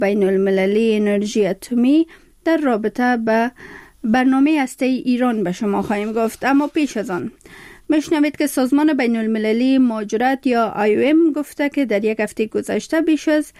بین المللی انرژی اتمی در رابطه به برنامه هسته ایران به شما خواهیم گفت. اما پیش از آن میشنوید که سازمان بین المللی مهاجرت یا IOM گفته که در یک هفته گذشته بیش از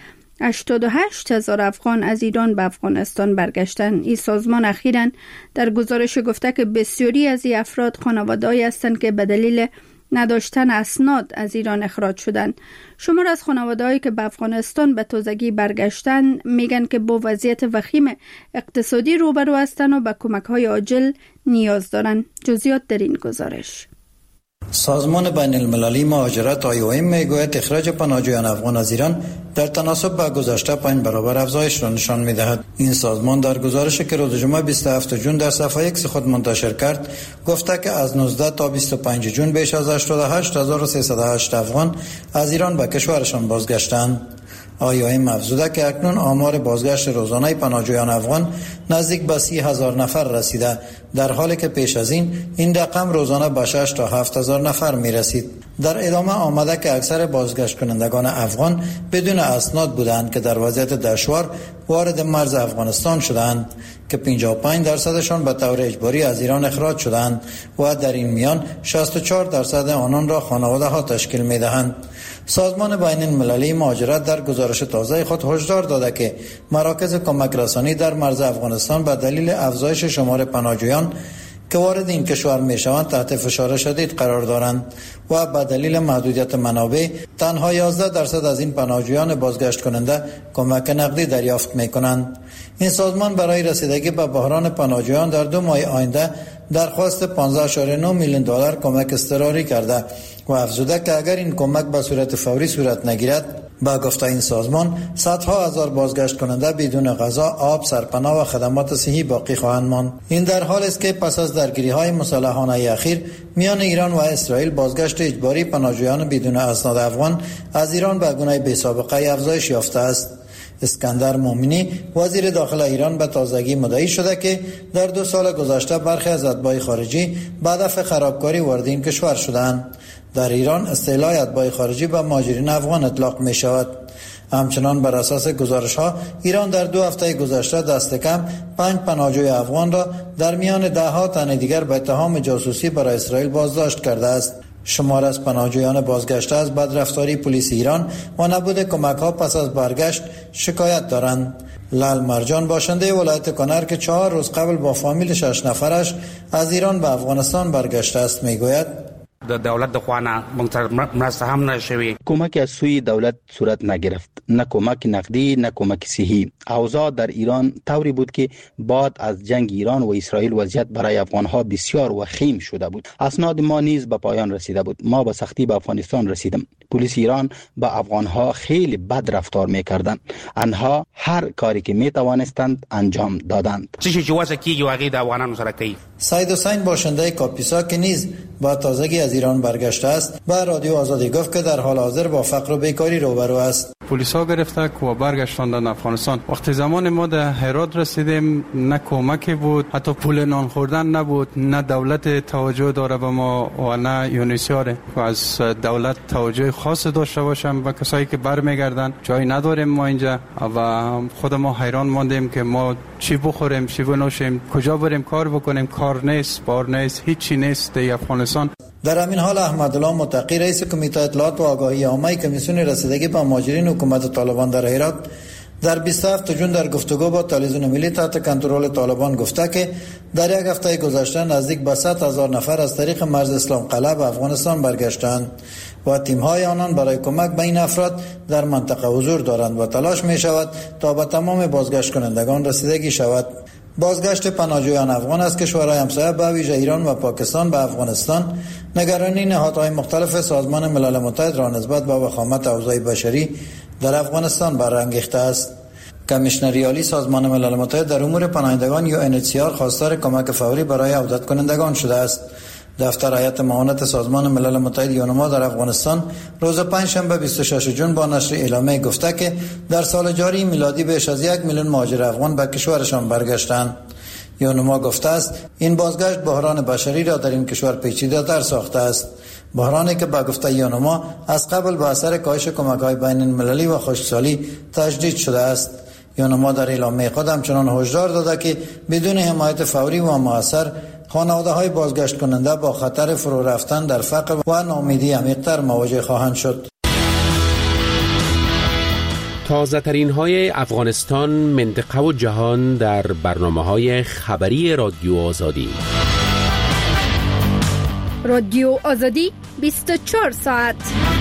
88,000 افغان از ایران به افغانستان برگشتند. این سازمان اخیراً در گزارش گفته که بسیاری از این افراد خانواده‌ای هستند که به دلیل نداشتن اسناد از ایران اخراج شدند. شمار از خانواده‌هایی که به افغانستان به تازگی برگشتند میگن که با وضعیت وخیم اقتصادی روبرو هستند و به کمک‌های عاجل نیاز دارند. جزئیات در این گزارش. سازمان بین المللی مهاجرت IOM میگوید اخراج پناهجویان افغان از ایران در تناسب با گذشته 5 برابر افزایش را نشان می‌دهد. این سازمان در گزارشی که روز جمعه 27 جون در صفحه ایکس خود منتشر کرد گفته که از 19 تا 25 جون بیش از 88,308 افغان از ایران به کشورشان بازگشتند. IOM افزوده که اکنون آمار بازگشت روزانه پناهجویان افغان نزدیک به 30,000 نفر رسیده، در حالی که پیش از این رقم روزانه به 6 تا 7,000 نفر می رسید. در ادامه آمده که اکثر بازگشت کنندگان افغان بدون اسناد بودند که در وضعیت دشوار وارد مرز افغانستان شدند که 55% به طور اجباری از ایران اخراج شدند و در این میان 64% آنان را خانواده ها تشکیل می دهند. سازمان بین المللی مهاجرت در گزارش تازه خود هشدار داده که مراکز کمک رسانی در مرز افغانستان به دلیل افزایش شمار پناهجویان که وارد این کشور می شوند تحت فشار شدید قرار دارند و به دلیل محدودیت منابع تنها 11% از این پناهجویان بازگشت کننده کمک نقدی دریافت می کنند. این سازمان برای رسیدگی به بحران پناهجویان در 2 ماه آینده درخواست 15.9 میلیون دلار کمک اضطراری کرده و افزوده که اگر این کمک به صورت فوری صورت نگیرد، با گفته این سازمان صدها هزار بازگشت کننده بدون غذا، آب، سرپناه و خدمات صحی باقی خواهند ماند. این در حالی است که پس از درگیری‌های مسلحانه اخیر میان ایران و اسرائیل بازگشت اجباری پناهجویان بدون اسناد افغان از ایران به گونه بی‌سابقه افزایش یافته است. اسکندر مومنی وزیر داخل ایران به تازگی مدعی شده که در 2 سال گذشته برخی از اتباع خارجی به هدف خرابکاری وارد این کشور شدند. در ایران اصطلاح اتباع خارجی به مهاجرین افغان اطلاق می شود. همچنان بر اساس گزارش ها ایران در 2 هفته گذشته دست کم 5 پناهجوی افغان را در میان 10 ها تن دیگر به اتهام جاسوسی برای اسرائیل بازداشت کرده است. شمار از پناهجویان بازگشته از بدرفتاری پلیس ایران و نبود کمک ها پس از برگشت شکایت دارند. لال مرجان باشنده ولایت کنر که 4 روز قبل با فامیل 6 نفرش از ایران به افغانستان برگشته است میگوید دولت دخوانه مرسته هم نشوی. کمک از سوی دولت صورت نگرفت، نه کمک نقدی نه کمک صحی. اوضاع در ایران طوری بود که بعد از جنگ ایران و اسرائیل وضعیت برای افغانها بسیار وخیم شده بود. اسناد ما نیز به پایان رسیده بود. ما به سختی به افغانستان رسیدیم. پلیس ایران با افغانها خیلی بد رفتار میکردند. آنها هر کاری که میتوانستند انجام دادند. سید حسین باشنده کاپیسا که نیز با تازگی از ایران برگشته است با رادیو آزادی گفت که در حال حاضر با فقر و بیکاری روبرو است. پلیس ها گرفته و برگشتاندن افغانستان. وقتی زمان ما در هرات رسیدیم نه کمکی بود، حتی پول نان خوردن نبود، نه دولت توجه داره به ما و نه یونیسیار و از دولت توجه خاص داشته باشم و کسایی که برمیگردن. جایی نداریم ما اینجا و خود ما حیران ماندیم که ما چی بخوریم چی بنوشیم، کجا بریم کار بکنیم، کار نیست، بار نیست، هیچی نیست در افغانستان. در همین حال احمدالله متقی رئیس کمیته اطلاعات و آگاهی عامه کمیسیون رسیدگی به مهاجرین حکومت طالبان در هرات در 27 جون در گفتگو با تلویزیون ملی تحت کنترل طالبان گفته که در یک هفته گذشته نزدیک به 100,000 نفر از طریق مرز اسلام قلعه به افغانستان برگشتند و تیم‌های آنان برای کمک به این افراد در منطقه حضور دارند و تلاش می شود تا به تمام بازگشت کنندگان رسیدگی شود. بازگشت پناهجویان افغان از کشورهای همسایه به ویژه ایران و پاکستان به افغانستان نگرانی نهادهای مختلف سازمان ملل متحد را نسبت به وخامت اوضاع بشری در افغانستان برانگیخته است. کمیشنر عالی سازمان ملل متحد در امور پناهندگان UNHCR خواستار کمک فوری برای عودت کنندگان شده است. دفتر هیئت معاونت سازمان ملل متحد یونما در افغانستان روز پنجشنبه 26 جون با نشر اعلامیه گفته که در سال جاری میلادی بیش از 1 میلیون مهاجر افغان به کشورشان برگشتند. یونما گفته است این بازگشت بحران بشری را در این کشور پیچیده‌تر ساخته است. بحرانی که با گفته یونما از قبل به اثر کاهش کمک‌های بین المللی و خشکسالی تجدید شده است. یونما در اعلامیه خود همچنان هشدار داده که بدون حمایت فوری و مؤثر خانواده‌های بازگشت کننده با خطر فرو رفتن در فقر و ناامیدی عمیق‌تر مواجه خواهند شد. تازه ترین های افغانستان، منطقه و جهان در برنامه‌های خبری رادیو آزادی. رادیو آزادی 24 ساعت.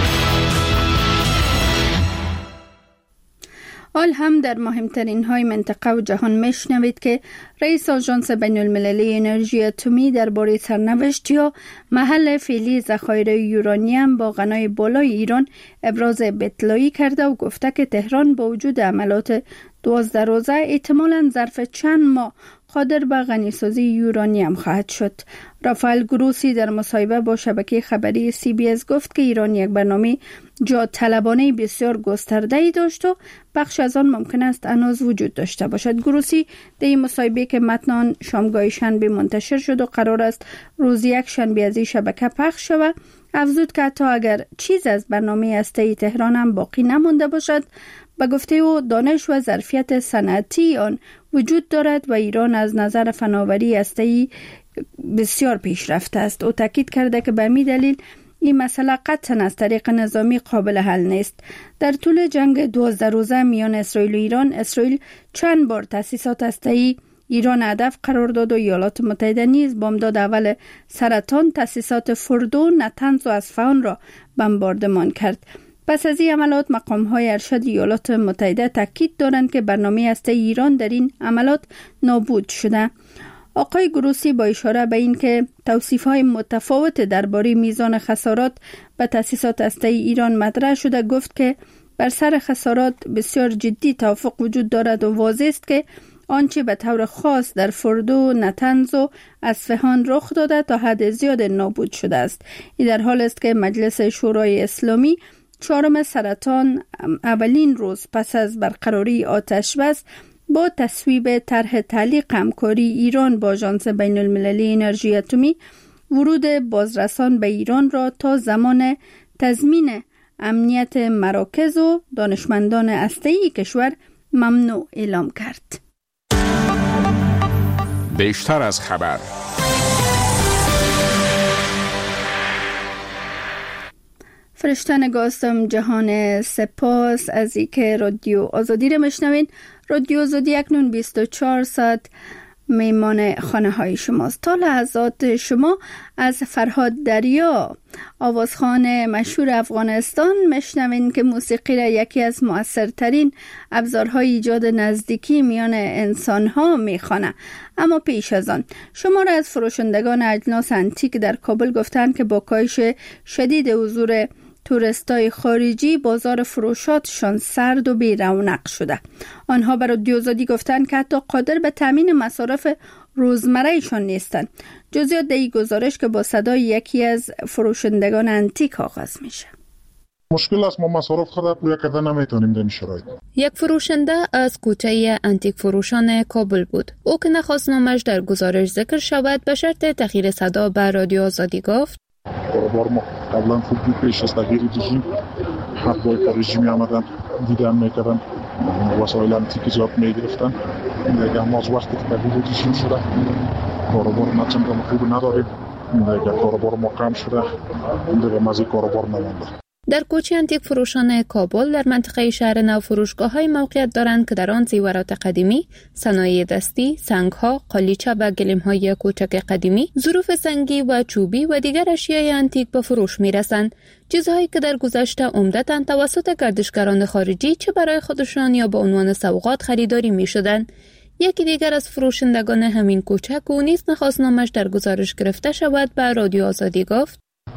حال هم در مهمترین های منطقه و جهان میشنوید که رئیس آژانس بین المللی انرژی اتمی درباره سرنوشت یا محل فعلی ذخایر یورانیم با غنای بالای ایران ابراز اطلاعی کرده و گفته که تهران با وجود عملات 12 روزه احتمالاً ظرف چند ماه قادر به غنیسازی یورانیم خواهد شد. رافائل گروسی در مصاحبه با شبکه خبری CBS گفت که ایران یک برنامه جا طلبانه بسیار گسترده‌ای داشت و بخش از آن ممکن است هنوز وجود داشته باشد. گروسی در این مصاحبه که متن آن شامگاه شنبه منتشر شد و قرار است روز یک شنبه از این شبکه پخش شود، افزود که حتی اگر چیز از برنامه هسته‌ای تهران هم باقی نمانده باشد، به گفته او دانش و ظرفیت صنعتی آن وجود دارد و ایران از نظر فناوری هسته‌ای بسیار پیشرفته است. او تاکید کرده که به همین دلیل این مسئله قطعاً از طریق نظامی قابل حل نیست. در طول جنگ 12 روزه میان اسرائیل و ایران، اسرائیل چند بار تأسیسات هسته‌ای ایران هدف قرار داد و ایالات متحده نیز بامداد اول سرطان تأسیسات فردو، نتنز و اصفهان را بمباردمان کرد. پس از این عملات مقام‌های ارشد ایالات متحده تاکید دارند که برنامه هسته ایران در این عملات نابود شده. آقای گروسی با اشاره به این که توصیف‌های متفاوت درباره میزان خسارات به تأسیسات هسته ایران مطرح شده، گفت که بر سر خسارات بسیار جدی توافق وجود دارد و واضح است که آنچه به طور خاص در فردو، نتنز و اصفهان رخ داده تا حد زیاد نابود شده است. این در حال است که مجلس شورای اسلامی 4 سرطان اولین روز پس از برقراری آتش بس با تصویب طرح تعلیق همکاری ایران با آژانس بین المللی انرژی اتمی ورود بازرسان به ایران را تا زمان تضمین امنیت مراکز و دانشمندان هسته‌ای کشور ممنوع اعلام کرد. بیشتر از خبر. فرشتن گاستم جهان، سپاس از اینکه رادیو آزادی را میشنوین. رادیو آزادی اکنون 24 ساعت میمان خانه های شماست. تا لحظات شما از فرهاد دریا، آوازخوان مشهور افغانستان، میشنوین که موسیقی را یکی از مؤثرترین ابزارهای ایجاد نزدیکی میان انسانها میخوانه. اما پیش از آن شما را از فروشندگان اجناس انتیک در کابل گفتند که با کاهش شدید حضور توریستای خارجی بازار فروشاتشان سرد و بی رونق شده. آنها بر رادیو آزادی گفتند که حتی قادر به تامین مصارف روزمره‌شان نیستند. جزئیات در این گزارش که با صدای یکی از فروشندگان انتیک آغاز میشه. مشکل است، ما مصارف خود پورا کردن نمیتونیم در این شرایط. یک فروشنده از کوچه انتیک فروشان کابل بود. او که نخواست نامش در گزارش ذکر شود به شرط تغییر صدا به رادیو آزادی گفت: کاروبار ما قبلا خوب بود، پیش از تغییر رژیم حقای رژیمی آمدن دیدن میکردن، وسایل انتیک زیاد میگرفتن. دیگه ما از وقتی که تغییر رژیم شده کاروبار ما چندان خوب نداریم، دیگه کاروبار ما کم شده، دیگه مزید کاروبار نمونده. در کوچه انتیک فروشان کابل در منطقه شهر نو فروشگاه‌های موقعیت دارند که در آن زیورات قدیمی، صنایع دستی، سنگ‌ها، قالیچه و گلیم‌های کوچک قدیمی، ظروف سنگی و چوبی و دیگر اشیای انتیک به فروش می‌رسند. چیزهایی که در گذشته عمدتاً توسط گردشگران خارجی چه برای خودشان یا به عنوان سوغات خریداری می‌شدند. یکی دیگر از فروشندگان همین کوچه که نیز نخواست نامش در گزارش گرفته شود به رادیو آزادی گفت: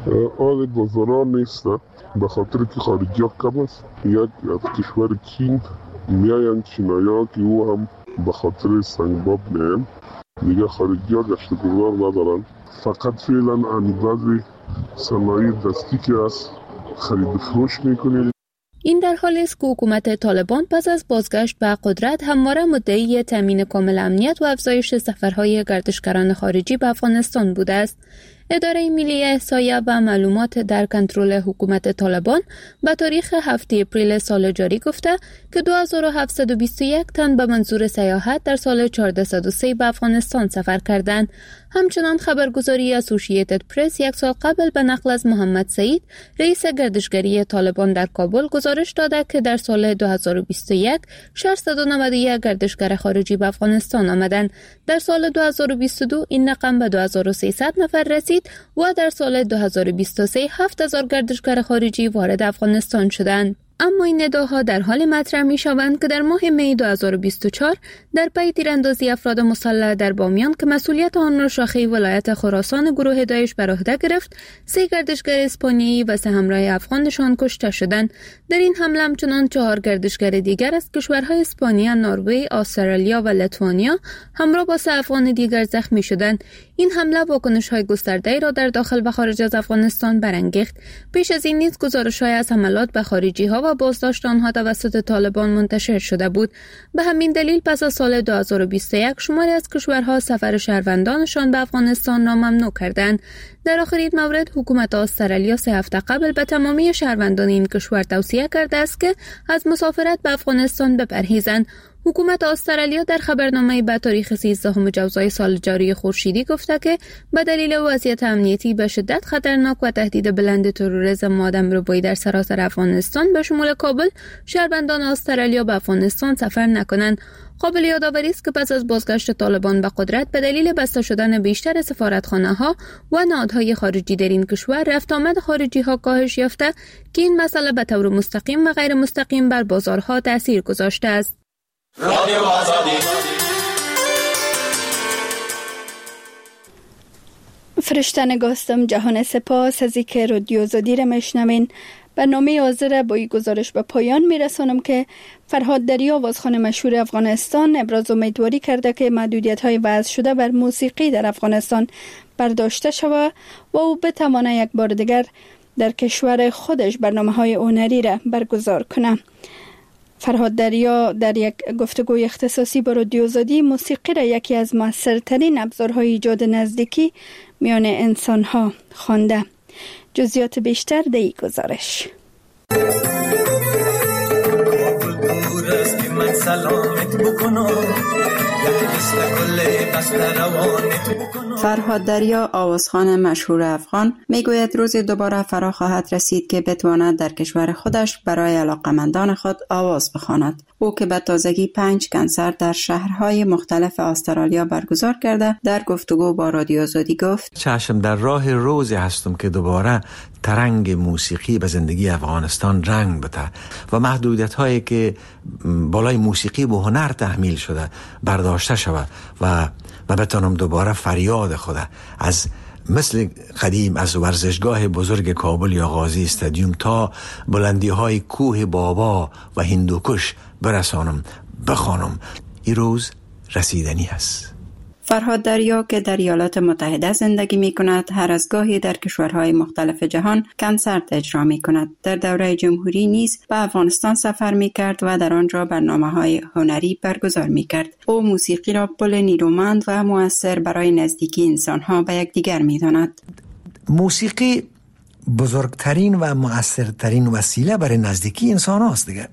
آن بازاران نیست، به خاطر که خارجی کم است. یک از کشور چین میاین چینایا که او هم به خاطر سنگباب میاین، دیگه خارجی ها گشت گذار ندارن. فقط فعلا بعضی صنایع دستی که از خرید فروش میکنید. این در حالی است که حکومت طالبان پس از بازگشت به قدرت همواره مدعی تامین کامل امنیت و افزایش سفرهای گردشگران خارجی به افغانستان بوده است. اداره ملی احصایه و معلومات در کنترل حکومت طالبان به تاریخ 7 اپریل سال جاری گفته که 2721 تن به منظور سیاحت در سال 1403 به افغانستان سفر کردند. همچنان خبرگزاری اسوسییتد پرس یک سال قبل به نقل از محمد سعید رئیس گردشگری طالبان در کابل گزارش داده که در سال 2021 691 گردشگر خارجی به افغانستان آمدند. در سال 2022 این رقم به 2300 نفر رسید و در سال 2023 7000 گردشگر خارجی وارد افغانستان شدند. اما این ادعاها در حال مطرح می شوند که در ماه می 2024 در پی تیراندازی افراد مسلح در بامیان که مسئولیت آن را شاخه ولایت خراسان گروه داعش بر عهده گرفت، 3 گردشگر اسپانیایی و 3 همراه افغانشان کشته شدند. در این حمله همچنان 4 گردشگر دیگر از کشورهای اسپانیا، نروژ، استرالیا و لیتوانیا همراه با 3 افغان دیگر زخمی شدند. این حمله واکنش‌های گسترده‌ای را در داخل و خارج از افغانستان برانگیخت. پیش از این نیز گزارش‌های از حملات به خارجی‌ها و بازداشت آنها توسط طالبان منتشر شده بود. به همین دلیل پس از سال 2021 شماری از کشورها سفر شهروندانشان به افغانستان را ممنوع کردند. در آخرین مورد حکومت استرالیا 3 هفته قبل به تمامی شهروندان این کشور توصیه کرده است که از مسافرت به افغانستان بپرهیزند. حکومت استرالیا در خبرنامه‌ای به تاریخ 13 جوزای سال جاری خورشیدی گفته که به دلیل وضعیت امنیتی به شدت خطرناک و تهدید بلند تروریسم و آدمربایی در سراسر افغانستان به شمول کابل، شهروندان استرالیا به افغانستان سفر نکنند. قابل یادآوری است که پس از بازگشت طالبان به قدرت به دلیل بسته شدن بیشتر سفارتخانه‌ها و نهادهای خارجی در این کشور، رفت آمد خارجی‌ها کاهش یافته که این مسئله به طور مستقیم و غیر مستقیم بر بازارها تأثیر گذاشته است. رادیو آزادی. فرشته نگاستم جهان سپاس از اینکه رادیو آزادی را میشنوین. برنامه حاضر با این گزارش به پایان میرسانم که فرهاد دریا آوازخوان مشهور افغانستان ابراز امیدواری کرده که محدودیت‌های وضع شده بر موسیقی در افغانستان برداشته شود و او بتواند یک بار دیگر در کشور خودش برنامه‌های هنری را برگزار کنه. فرهاد دریا در یک گفتگوی اختصاصی با رادیو آزادی موسیقی را یکی از مؤثرترین ابزارهای ایجاد نزدیکی میان انسان‌ها خوانده. جزئیات بیشتر در این گزارش. فرهاد دریا آوازخوان مشهور افغان میگوید روزی دوباره فرا خواهد رسید که بتواند در کشور خودش برای علاقمندان خود آواز بخواند. او که به تازگی 5 کنسرت در شهرهای مختلف استرالیا برگزار کرده در گفتگو با رادیو آزادی گفت: چشم در راه روزی هستم که دوباره ترنگ موسیقی به زندگی افغانستان رنگ بده و محدودیت هایی که بالای موسیقی به هنر تحمیل شده برداشته شود و بتانم دوباره فریاد خود از مثل قدیم از ورزشگاه بزرگ کابل یا غازی استادیوم تا بلندی های کوه بابا و هندوکش برسانم، بخوانم. این روز رسیدنی است. فرهاد دریا که در ایالات متحده زندگی می کند، هر از گاهی در کشورهای مختلف جهان کنسرت اجرا می کند. در دوره جمهوری نیز به افغانستان سفر می کرد و در آنجا برنامه‌های هنری برگزار می کرد. او موسیقی را پل نیرومند و مؤثر برای نزدیکی انسانها به یکدیگر می داند. موسیقی بزرگترین و مؤثرترین وسیله برای نزدیکی انسان هاست دیگه.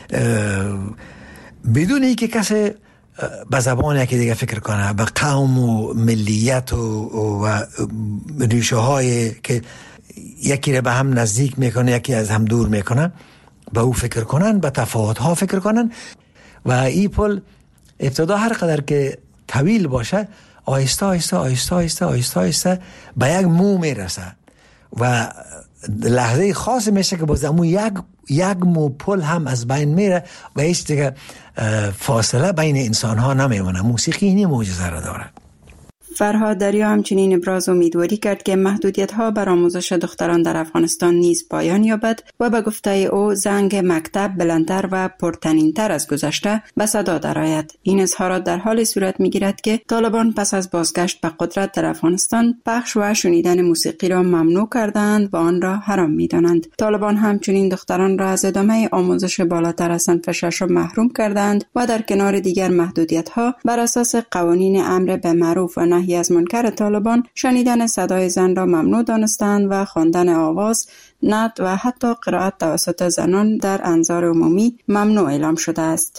بدون اینکه کسی به زبان یکی دیگه فکر کنه، به قوم و ملیت و ریشه های که یکی را به هم نزدیک میکنه یکی از هم دور میکنه، به او فکر کنن، به تفاوت ها فکر کنن و این پل ابتدا هر قدر که طویل باشه آهسته آهسته آهسته آهسته آهسته آهسته به یک مو میرسه و لحظه خاصی میشه که باز امو یک مو پل هم از بین میره و هیچ دیگه فاصله بین انسان ها نمیمونه. موسیقی اینی معجزه را داره. فرهاد دریا همچنین ابراز امیدواری کرد که محدودیت‌ها بر آموزش دختران در افغانستان نیز پایان یابد و به گفته او زنگ مکتب بلندتر و پرطنین‌تر از گذشته به صدا درآید. این اظهارات در حال صورت می‌گیرد که طالبان پس از بازگشت به قدرت در افغانستان پخش و شنیدن موسیقی را ممنوع کردند و آن را حرام می‌دانند. طالبان همچنین دختران را از ادامه آموزش بالاتر از صنف 6 محروم کردند و در کنار دیگر محدودیت‌ها بر اساس قوانین امر به معروف و نهی نهی از منکر طالبان شنیدن صدای زن را ممنوع دانستند و خواندن آواز، نعت و حتی قرائت توسط زنان در انظار عمومی ممنوع اعلام شده است.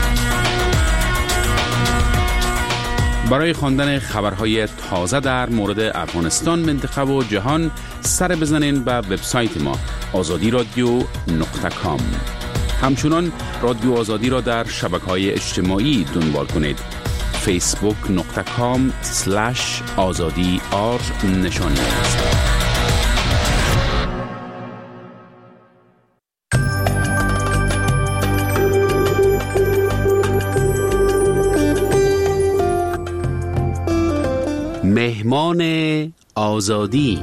برای خواندن خبرهای تازه در مورد افغانستان، منطقه و جهان سر بزنین به وبسایت ما azadiradio.com. همچنان رادیو آزادی را در شبکه‌های اجتماعی دنبال کنید. facebook.com/azadi نشان است. مهمان آزادی.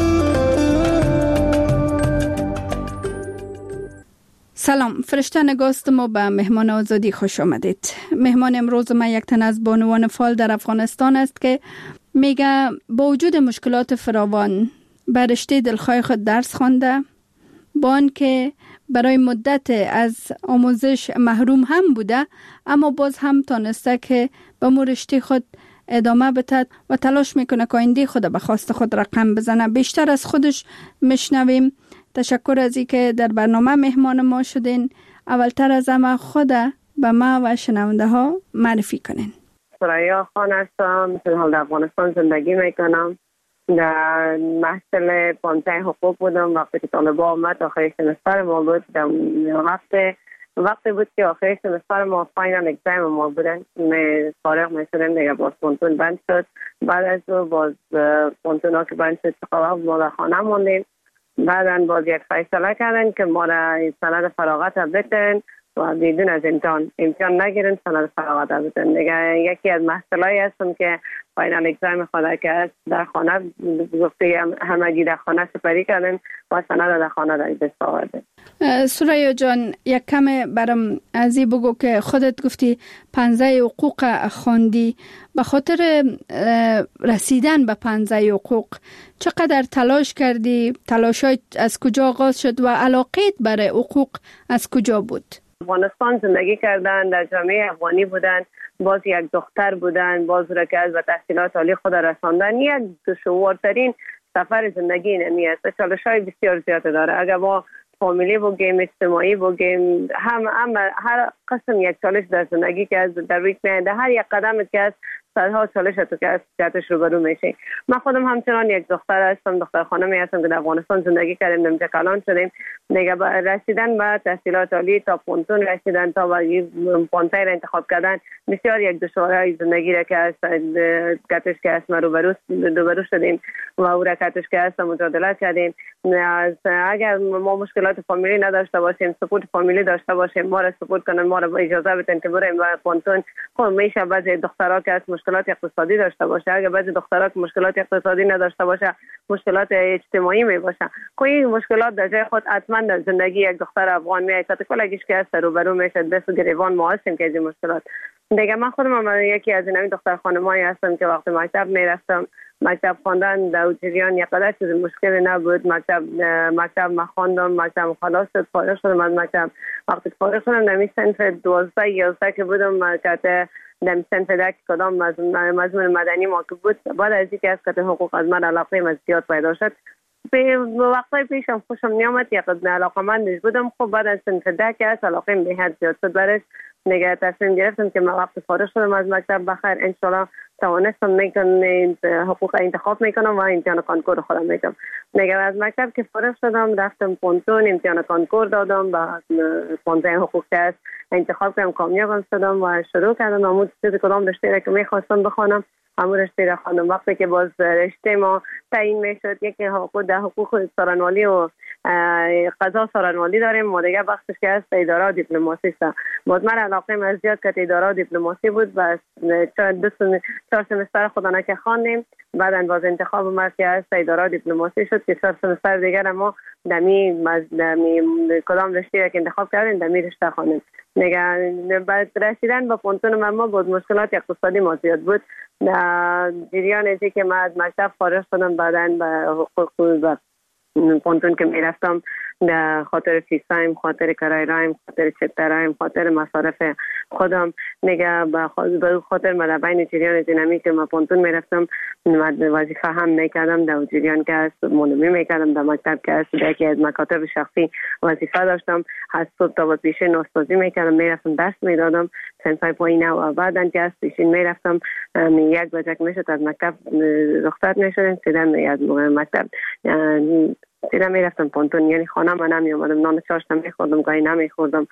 سلام، فرشته نگاست ما به مهمان آزادی خوش آمدید. مهمان امروز ما یک تن از بانوان فعال در افغانستان است که میگه با وجود مشکلات فراوان بر رشته دلخواه خود درس خوانده، با آنکه برای مدت از آموزش محروم هم بوده، اما باز هم تانسته که به رشته خود ادامه بده و تلاش میکنه که آینده خود به خواست خود رقم بزنه. بیشتر از خودش میشنویم. تشکر از اینکه در برنامه مهمان ما شدین. اولتر از همه خود به ما و شنونده ها معرفی کنین. ثریا خان هستم، در افغانستان زندگی میکنم. در محصل 15 حقوق بودم وقتی که طالبا آمد. آخر سمستر ما بود. وقتی بود که آخر سمستر ما فاینال اگزام ما بودن، فارغ میشدیم دیگه. باز پونتون بند شد. بعد از باز پونتون ها که بند شد ما در خانه موندیم. بعدا باز یک فیصله کردن که ما را سند فراغت بدن و بدون از امتحان نگیرن، سند فراغت بدن دیگه. یکی از محصولایی هستم که فاینال اگزام خدا که در خانه گفته همگی در خانه سپری کردن و سند در خانه در دست آورده. ثریا جان، یک کم برام ازی بگو که خودت گفتی 15 حقوق خواندی. به خاطر رسیدن به 15 حقوق چقدر تلاش کردی؟ تلاشات از کجا آغاز شد و علاقت برای حقوق از کجا بود؟ افغانستان زندگی کردن، در جامعه افغانی بودن، باز یک دختر بودن، باز را که از تحصیلات عالی خود رساندن. یک دشوارترین سفر زندگی نمی است. چالش‌های بسیار زیاد داره. اگر ما فامیلی بگیم، اجتماعی بگیم، هر قسم یک چالش در زندگی که از در روی میاد، هر یک قدم که از صدها چالش تو که از جهتش روبرو میشه. من خودم همچنان یک دختر هستم، دختر خانمی هستم که در افغانستان زندگی کردیم، نمجه کلان شدیم دیگه. رسیدن به تحصیلات عالی تا پونتون رسیدن، تا به پونتای را انتخاب کردن، بسیار یک دشواری زندگی را که از جهتش که از ما روبرو شدیم و او را کتش که از مجادله کردیم. اگر ما مشکلات فامیلی نداشته باشیم، سپورت فامیلی داشته باشیم، ما را سپورت کنن، ما را اجازه بدن که بریم و پونتون. خب میشه بعضی دخترها که از مشکلات اقتصادی داشته باشه، اگر بعضی دخترها که مشکلات اقتصادی نداشته باشه، مشکلات اجتماعی می باشه. کوئی مشکلات در جای خود حتما در زندگی یک دختر افغان میاد. تا کلگیش که از روبرو میشه، دست گریوان ما هستیم که از این مشکلات دیگه. من خودم یکی از این دختر خانمایی هستم که وقتی مکتب میرفتم، مکتب خواندن در جریان یک قدر چیز مشکلی نبود. مکتب ما خواندم، مکتب خلاص شد، فارغ شدم از مکتب. وقتی فارغ شدم در صنف 12 11 که بودم، که در صنف 10 کدام مضمون مدنی ما که بود، بعد از اینکه از کتاب حقوق از من علاقه من زیاد پیدا شد، به وقتای پیشم خوشم نیامد، یک علاقه‌مند بودم. خب بعد از صنف 10 که از علاقه به حد زیاد شد برش، نگه تصمیم گرفتم که من وقتی فارغ شدم از مکتب بخیر ان شاء الله توانستم میکنم حقوق انتخاب میکنم و امتحان کانکور خودم میکنم. نگه از مکتب که فارغ شدم رفتم پونتون، امتحان کانکور دادم، با 15 حقوق که انتخاب کردم، کامیاب شدم و شروع کردم همون چیزی کدام رشته که میخواستم بخونم همون رشته را خواندم. وقتی که باز رشته ما تعیین میشد، یکی حقوق سارنوالی و قضا سارنوالی داریم، ما دیگه بخشش که از اداره و دیپلماسی است. باز من علاقه من زیاد که اداره و دیپلماسی بود و 4 سمستر خودانه که خواندیم. بعداً باز انتخاب ما که از اداره و دیپلماسی شد که 4 سمستر دیگر ما دمی کدام رشته که انتخاب کردیم دمی رشته خواندیم. نگه بعد رسیدن به پونتون ما بود مشکلات اقتصادی ما زیاد بود. جریان ازی که من از مکتب فارغ شدم، بعداً به حقوق و پونتون که میرفتم در خاطر فیسایم، خاطر کرای رایم، خاطر چترایم، خاطر مصارف خودم نگه به خاطر من بین جریان دینامیک که ما پونتون میرفتم وظیفه هم میکردم در جریان که است معلومی میکردم در مکتب که است در یکی از مکاتب شخصی وظیفه داشتم از صبح تا پیش نوستازی میکردم میرفتم درس میدادم سنفای پایین و بعدن که است پیشین میرفتم 1 بجه میشد از مکتب رخصت میشدم سیدم از مکتب سیدم میرفتم پونتون یعنی خانه من نمی اومدم نان چاشت میخوردم گاهی نمیخوردم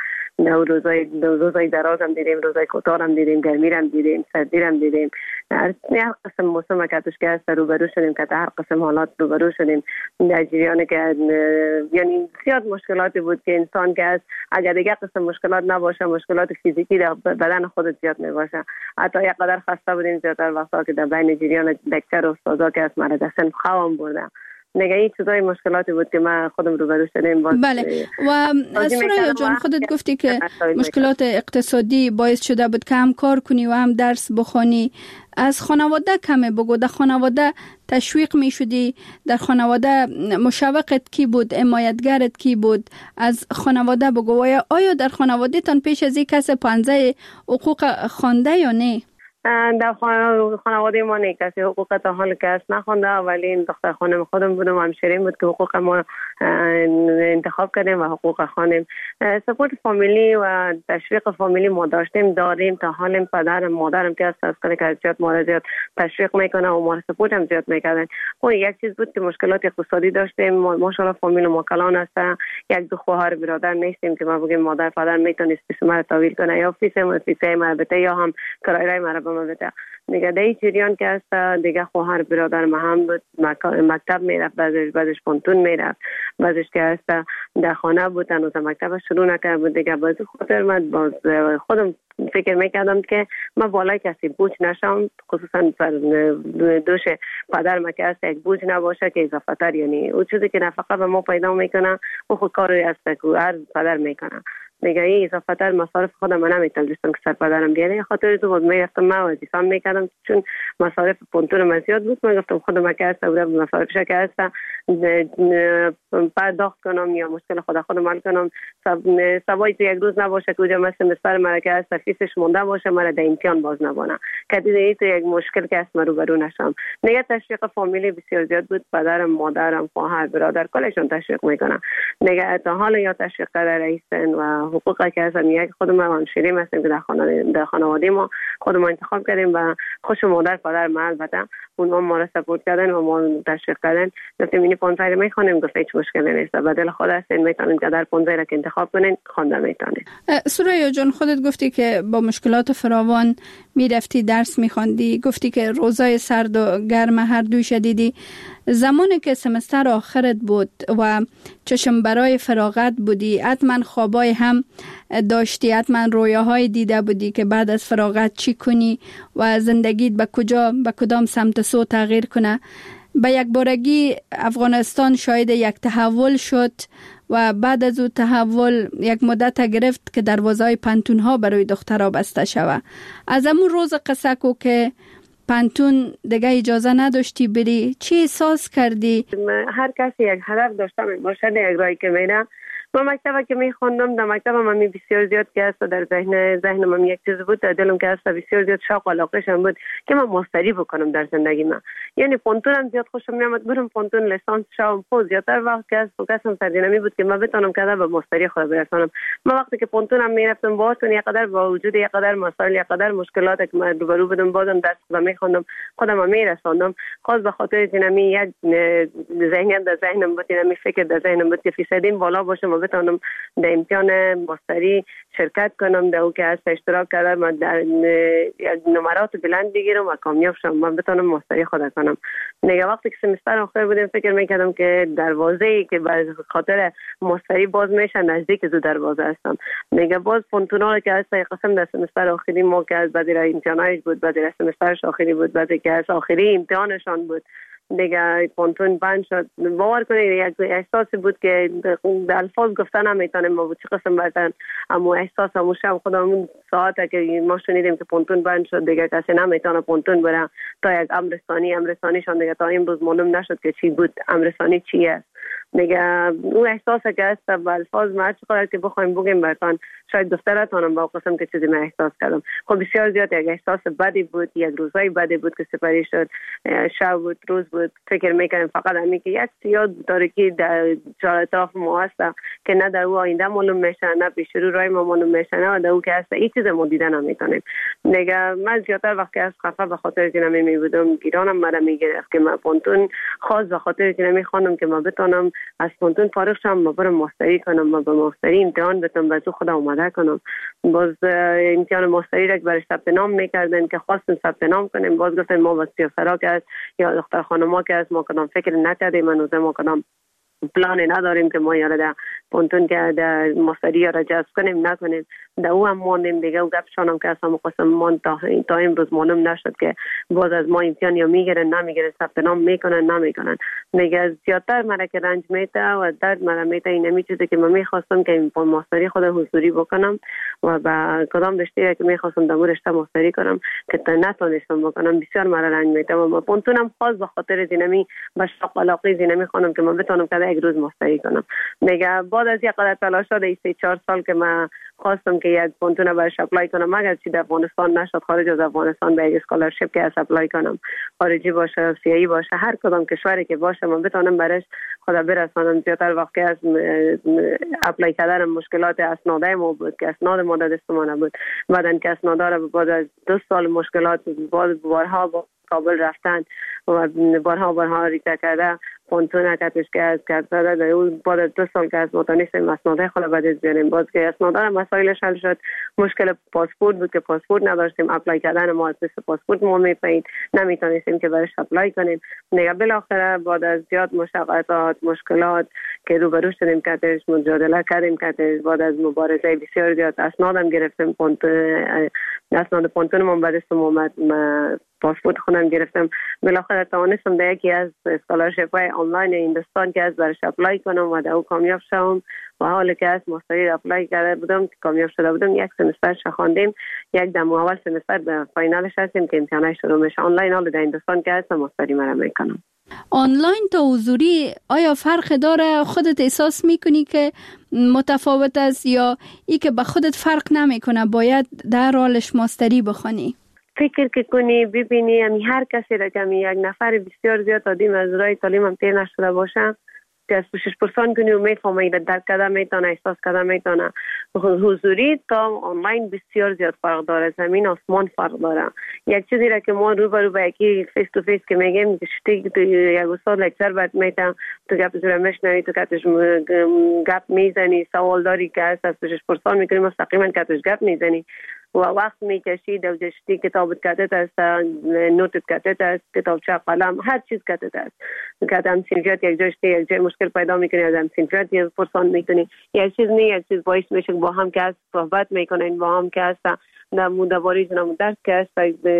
روزای درازم دیدیم روزای کوتاهم دیدیم گرمیرم دیدیم سردیرم دیدیم هر قسم موسم که توش که است روبرو شدیم که هر قسم حالات روبرو شدیم در جریان که یعنی زیاد مشکلاتی بود که انسان که است اگر دیگه قسم مشکلات نباشه مشکلات فیزیکی در بدن خودت زیاد میباشه حتی یک قدر خسته بودیم زیادتر وقتا که در بین جریان دکتر و استادا که است مرا دستن خوام بردم نگه این چیزای مشکلاتی بود که من خودم روبرو شدیم. بله و سوریا جان خودت گفتی که مشکلات اقتصادی باعث شده بود که هم کار کنی و هم درس بخوانی. از خانواده کمه بگو، در خانواده تشویق می شدی؟ در خانواده مشوقت کی بود؟ حمایتگرت کی بود؟ از خانواده بگو. آیا در خانواده تان پیش از این کس پنځه حقوق خوانده یا نه؟ در خانواده ما نه کسی حقوق تا حال کس نخونده ولی این دختر خانم خودم بودم و همشیرین بود که حقوق ما انتخاب کردیم و حقوق خانم سپورت فامیلی و تشویق فامیلی ما داریم تا حال پدرم مادرم که از کلی که زیاد ما زیاد تشویق میکنه و ما سپورت هم زیاد میکردن. اون یک چیز بود که مشکلات اقتصادی داشتیم ماشاءالله فامیل ما کلان است یک دو خواهر برادر نیستیم که ما بگیم مادر پدر میتونست پیش ما تحویل کنه یا فیسه ما بده یا هم کرایه ما بده دیگه در این جریان که است دیگه خواهر برادر ما هم بود مکتب میرفت بعدش پونتون میرفت بعدش که است در خانه بود هنوز مکتب شروع نکرده بود دیگه باز خاطر من باز خودم فکر میکردم که من بالای کسی بوج نشم خصوصا دوش پدر ما که است یک بوج نباشه که اضافه تر یعنی اون چیزی که نفقه به ما پیدا میکنه و خود کاری است که هر پدر میکنه دیگه این اضافه تر مصارف خودم من نمیتونستم که سر پدرم بیاره خاطر تو بود میرفتم من وظیفه میکردم چون مصارف پونتون من زیاد بود من گفتم خودم که است و مصارفش که است پرداخت کنم یا مشکل خودم حل کنم سوای یک روز نباشه که اونجا مثل مستر مرا که است فیسش مونده باشه مرا در امتحان باز نبانه که دیگه تو یک مشکل که است من روبرو نشم. دیگه تشویق فامیلی بسیار زیاد بود پدرم مادرم خواهر برادر کلشون تشویق میکنن دیگه تا حالا یا تشویق کرده رئیسن و حقوقی که از یک خودم همشیرین هستیم که در خانواده ما خودمون انتخاب کردیم و خوش مادر پدر ما البته اونها ما را سپورت کردن و ما تشویق کردن گفتیم اینی 15 رو میخوانیم گفت هیچ مشکلی نیست بدل خود هستین میتونید که در 15 را که انتخاب کنین خوانده میتونید. سوریا جان خودت گفتی که با مشکلات فراوان میرفتی درس میخواندی گفتی که روزای سرد و گرم هر دوی شدیدی زمانی که سمستر آخرت بود و چشم برای فراغت بودی حتما خوابای هم داشتی حتما رویاهای دیده بودی که بعد از فراغت چی کنی و زندگیت به کدام سمت سو تغییر کنه. به یک بارگی افغانستان شاهد یک تحول شد و بعد از او تحول یک مدت گرفت که دروازه‌های پانتون ها برای دخترها بسته شود. از همون روز قصه کو که پانتون دیگه اجازه نداشتی بری چی احساس کردی؟ هر کسی یک هدف داشته باشه یک راهی که میره. ما مکتبی که میخوندم در مکتب من بسیار زیاد که است در ذهن من یک چیز بود در دلم که است بسیار زیاد شوق و علاقه‌شم بود که من ماستری بکنم در زندگی من یعنی پونتونم زیاد خوشم میامد برم پونتون لیسانس شوم خود زیادتر وقت که است فوکسم سردینمی بود که من بتونم که به ماستری خود برسونم. من وقتی که پونتونم میرفتم باهاتون یک قدر با وجود یک قدر مسائل یک قدر مشکلات که من روبرو بودم بازم درس میخوندم خودم میرسوندم خاص به خاطر اینمی یک ذهنیت در ذهنم بود اینمی فکر در ذهنم بود که فیصدیم بالا باشه بتونم در امتحان ماستری شرکت کنم در او که از اشتراک کردم و در نمرات بلند بگیرم و کامیاب شم من بتونم ماستری خود کنم. دیگه وقتی که سمستر آخر بودم فکر میکردم که دروازه‌ای که به خاطر ماستری باز میشه نزدیک دو دروازه هستم. دیگه باز پونتونا که از قسم در سمستر آخری ما که از بعد امتحانش بود بعد سمسترش آخری بود بعد که از آخری امتحانشان بود دیگه پونتون بند شد. باور کنید یک احساسی بود که در الفاظ گفتن نمیتونم ما چه قسم بردن اما احساس همون شب خودمون ساعته که ما شنیدیم که پونتون بند شد دیگه کسی نمیتونه پونتون بره تا یک امرستانی شان دیگه تا امروز معلوم نشد که چی بود امرستانی چی است. دیگه اون احساسه که است به الفاظ ما چقدر که بخوایم بگیم براتون شاید گفتراتونم با قسم که چیزی من احساس کردم. خب بسیار زیاد یک احساس بدی بود، یک روزای بدی بود که سپری شد، شب بود، روز بود، فکر میکنیم فقط همین که یک سیاه داره که در اطراف ما هست که نه در او آینده معلوم میشه، نه پیش رو رای ما معلوم میشه، نه در او که هست این چیز ما دیدن نمیتونیم. دیگه من زیادتر وقتی از خفه به خاطر که نمی بودم گیرانم مرا میگرفت که من پونتون خاص به خاطر که نمیخوانم که من بتونم از پونتون فارغ شم، من برم ماستری کنم، من به ماستری امتحان بدم، به تو خدا اومده کنم. باز امتحان ماستری را برای ثبت نام میکردن که خواستم ثبت نام کنیم، باز گفتن ما واسه سرا که یا دختر خانما که از ما کدام فکر نکردیم، من ما کدام پلان نداریم که ما یاره در پونتون که در ماستری را جذب کنیم نکنیم. در او هم ماندیم دیگه و گپشان هم که از همه قسم مان تا امروز معلوم نشد که باز از ما امتحان یا میگیرن نمیگیرن، ثبت نام میکنن نمیکنن. دیگه زیادتر مرا که رنج میته و درد مرا میته این همی چیزی که من میخواستم که این ماستری خود حضوری بکنم و با کدام رشته که میخواستم در رشته ماستری کنم که نتونستم بکنم، بسیار مرا رنج میته و پونتونم خاص به خاطر زینمی به شوق علاقه زینمی خونم که من بتونم که یک روز ماستری کنم. دیگه بعد از یک قدر تلاش شده 3-4 سال که من خواستم که یک پونتون برش اپلای کنم، مگر چی در افغانستان نشد خارج از افغانستان به یک اسکولارشیپ که از اپلای کنم، خارجی باشه سیایی باشه هر کدام کشوری که باشه من بتونم برش خدا برسانم. زیادتر وقتی از اپلای کردن مشکلات اسناده ما بود که اسناد ما دست ما نبود، بعدن که اسنادا را بعد از 2 سال مشکلات بارها با کابل رفتن و بارها ریکته کرده پونتون کتش که از کرده در اون بعد از 2 سال که از متانیستیم اسناده خلا بعد از بیاریم، باز که اسناده مسائلش حل شد. مشکل پاسپورت بود که پاسپورت نداشتیم، اپلای کردن ما از پاسپورت ما میپایید نمیتونستیم که برش اپلای کنیم. دیگه بالاخره بعد از زیاد مشقت مشکلات که روبرو شدیم کتش مجادله کردیم کتش، بعد از مبارزه بسیار زیاد اسنادم گرفتیم، اسناد پونتون ما بعد از اومد پاسپورت خودم گرفتم. بالاخره توانستم در یکی از اسکولارشیپ های آنلاین هندوستان که از برش اپلای کنم و در او کامیاب شدم و حالی که از ماستری اپلای کرده بودم که کامیاب شده بودم، یک سمستر خواندیم، یک دم اول سمستر به فاینالش هستیم که امتحانش شروع میشه. آنلاین حالا در هندوستان که هستم ماستری مرا میکنم. آنلاین تا حضوری آیا فرق داره؟ خودت احساس میکنی که متفاوت است یا ای که به خودت فرق نمیکنه باید در حالش ماستری بخونی؟ فکر که کنی ببینی هر کسی را که یک نفر بسیار زیاد آدم از راه تعلیم هم تیر نشده باشه که از پوشش پرسان کنی و میفهمه درک کرده میتونه احساس کرده میتونه. حضوری تا آنلاین بسیار زیاد فرق داره، زمین آسمان فرق داره. یک چیزی را که ما روبرو به یکی فیس تو فیس که میگیم که تو یک استاد لکچر بعد میتونه تو گپ زور میشنوی، تو کاتش گپ میزنی، سوال داری که از پوشش پرسان میکنی مستقیما کاتش گپ میزنی و وقت میکشی در جشتی کتابت کتت است، نوتت کتت است، کتابچه قلم هر چیز کتت است که هم سنفیات یک جشتی یک جای مشکل پیدا میکنی از هم سنفیات یک پرسان میکنی، یک چیز نه یک چیز باعث میشه با هم که از صحبت میکنین، با هم که است در مدباری جنم درس که است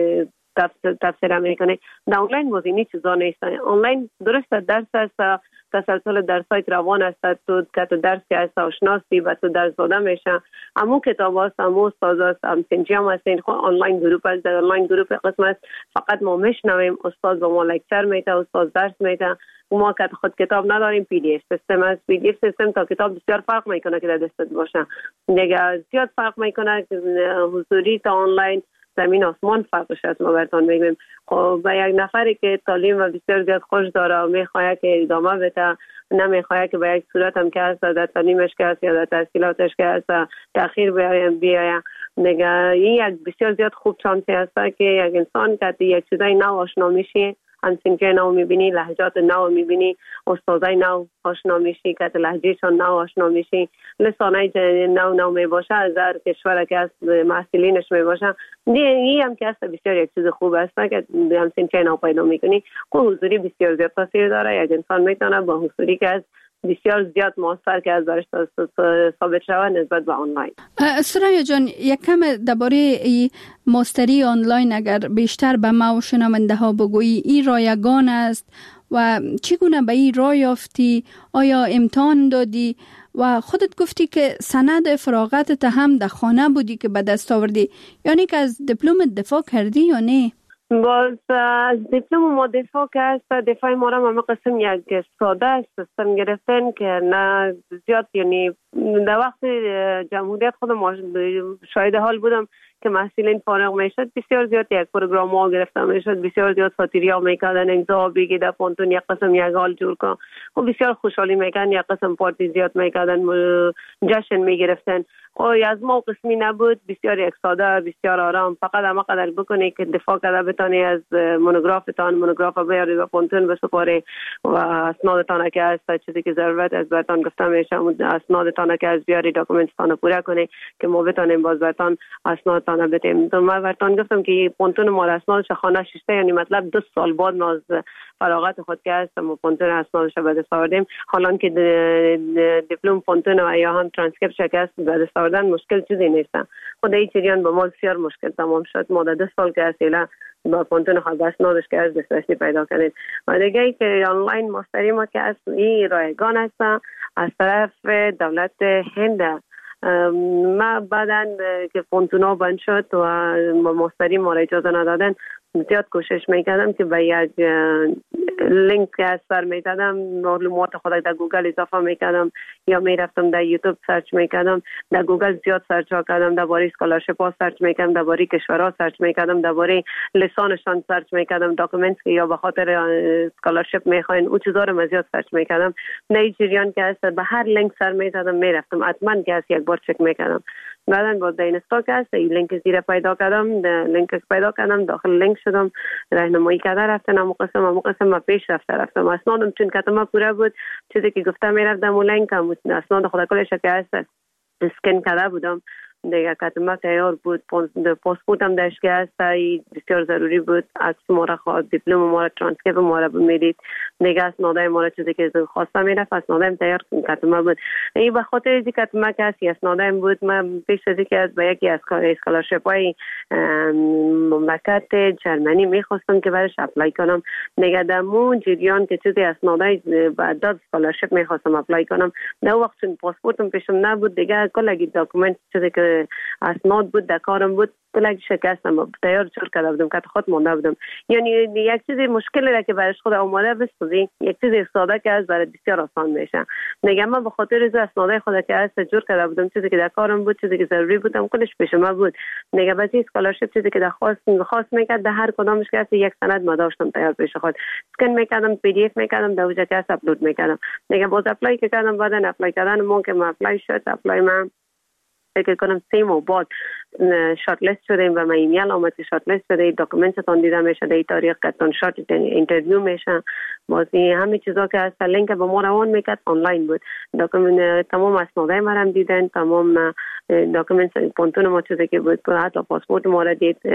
تفسیر میکنه. در آنلاین بازی این چیزا نیست. آنلاین درست درس است، تسلسل درسای روان است، تو که تو درس که است آشناسی و تو درس داده میشه، امو کتاب است، امو استاد است، ام سنجام است. این آنلاین گروپ است، در آنلاین گروپ قسم است فقط ما میشنویم، استاد با ما لکچر میده، استاد درس میده، ما که خود کتاب نداریم، پی دی اف سیستم است. پی دی اف سیستم تا کتاب بسیار فرق میکنه که در دستت باشه، دیگه زیاد فرق میکنه. حضوری تا آنلاین زمین آسمان فرقش است. ما براتون میگیم خب به یک نفری که تعلیم و بسیار زیاد خوش داره و میخواد که ادامه بده، نمیخواد که به یک صورت هم که است در تعلیمش که است یا در تحصیلاتش که است تأخیر بیاید، دیگه این یک بسیار زیاد خوب شانسی است که یک انسان که یک چیزای نو آشنا میشه، همسنجه نو میبینی، لهجات نو میبینی، استادای نو آشنا میشی که لهجهشان نو آشنا میشی، لسانای نو میباشه از هر کشور که از محصلینش میباشه. این هم که است بسیار یک چیز خوب است که همسنجه نو پیدا میکنی. که حضوری بسیار زیاد تاثیر داره، یک انسان میتونه با حضوری که از بسیار زیاد موثر که از برش ثابت شود نسبت به آنلاین. سریا جان یک کم درباره ماستری آنلاین اگر بیشتر به ما و شنونده ها بگویی، این رایگان است و چگونه به این راه یافتی؟ آیا امتحان دادی و خودت گفتی که سند فراغتت هم در خانه بودی که به دست آوردی، یعنی که از دیپلم دفاع کردی یا نه؟ باز از دیپلم ما دفاع که است، دفاع ما را همه قسم یک ساده سیستم گرفتن که نه زیاد، یعنی در وقت جمهوریت خود ما شاهد حال بودم که محصولین فارغ میشد بسیار زیاد یک پروگرام ها گرفته میشد، بسیار زیاد ساتیری ها میکردن امضا بگی در پانتون یک قسم یک حال جور کن و بسیار خوشحالی میکردن، یک قسم پارتی زیاد میکردن، جشن میگرفتن. از ما قسمی نبود، بسیار یک ساده، بسیار آرام، فقط همه قدر بکنی که دفاع کرده بتانی از مونوگرافتان، مونوگراف بیاری و پانتون بسپاری و اسنادتان که از چیزی که ضرورت از برتان گفته میشه اسنادتان که از بیاری داکومنتتان پورا کنی که ما بتانیم باز برتان اسنادتان بدیم. من برتان گفتم که پانتون ما اسنادش خانه ششته، یعنی مطلب 2 سال بعد ما از فراغت خود که هستم و پانتون اسنادش به دست آوردیم. حالا که دیپلم پانتون و یا هم ترانسکریپت شکست به دست آوردن مشکل چیزی نیست. خود این جریان با ما بسیار مشکل تمام شد. ما در 2 سال که اصلا با پانتون خود اسنادش که از دسترسی پیدا کنید و دیگه ای که آنلاین مستری ما که از این رایگان است از طرف دولت هند. ما بعداً که پانتونا بند شد و مستری ما را اجازه ندادن، زیاد کوشش میکردم که به یک لینک که از سر میدادم معلومات خود در گوگل اضافه میکردم یا میرفتم در یوتیوب سرچ میکردم، در گوگل زیاد سرچ کردم، درباره اسکالرشپ ها سرچ میکردم، درباره کشورها سرچ میکردم، درباره لسانشان سرچ میکردم، داکومنت که یا به خاطر اسکالرشپ میخواین او چیزا رو زیاد سرچ میکردم. نه جریان که است به هر لینک سر میدادم میرفتم، حتما که است یک بار چک میکردم. بعدن با اینستا که است این لینک زیر پیدا کردم، داخل لینک شدم، راهنمایی کرده رفتن، همون قسم ما پیش رفتم. اسنادم چون کتما پوره بود، چیزی که گفتم میرفتم اون لینک هم اسناد خود کلش که است اسکن کرده بودم دیگه، کتما تیار بود. پاسپورتم داشت که است بسیار ضروری بود، عکس ما را خواست، دیپلم ما را، ترانسکریپت ما را میدید دیگه، اسنادای ما را چیزی که خواسته میرفت اسنادم تیار کتما بود. این به خاطر اینکه کتما که است اسنادم بود، من پیش از اینکه از به یکی از اسکالرشپ های مملکت جرمنی میخواستم که برش اپلای کنم دیگه، در مون جریان که چیزی اسنادای بعد اسکالرشپ میخواستم اپلای کنم، در وقت چون پاسپورتم پیشم نبود دیگه، کلی داکومنت چیزی که اسناد بود در کارم بود کلی شکستم، تیار جور کرده بودم که خود مونده بودم. یعنی یک چیزی مشکلی را که برش خود اومده بسازی، یک چیزی ساده که از برای بسیار آسان میشه دیگه. من به خاطر از اسنادای خود که از جور کرده بودم، چیزی که در کارم بود، چیزی که ضروری بودم کلش پیش ما بود دیگه. بعضی اسکالرشپ چیزی که خواست میکرد در هر کدامش که یک سند ما داشتم تیار پیش خود، اسکن میکردم، پی دی اف میکردم، در وجه که اپلود میکردم دیگه. باز اپلای کردم، بعدن اپلای کردن ممکن اپلای شد، اپلای من فکر کنم 3 ماه بعد شات لیست شدیم و من ایمیل آمد که شات لیست شده، داکومنتتون دیده میشه، در این تاریخ که شات اینترویو میشه. بازی همه چیزا که از لینک به ما روان میکرد آنلاین بود، داکومنت تمام اسنادای ما هم دیدن، تمام داکومنت پانتون ما چیزی که بود، حتی پاسپورت ما را دید،